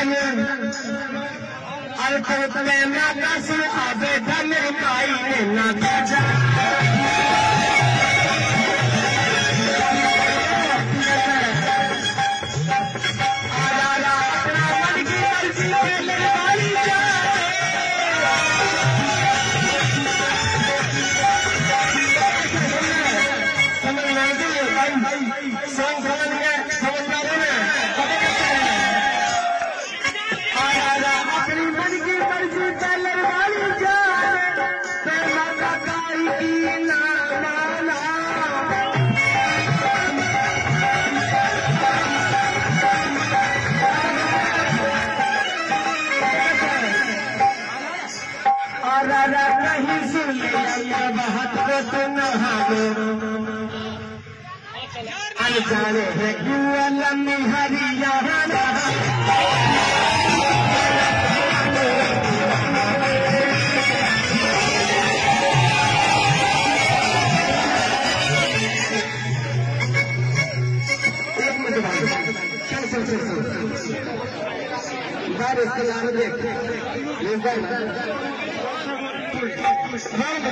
अरे तो मैं माता से आबे धन पाई ने ना जा नहीं सुनिए बहुत तो नहारो अनजाने है गुलम हरियाणा बारिश के देख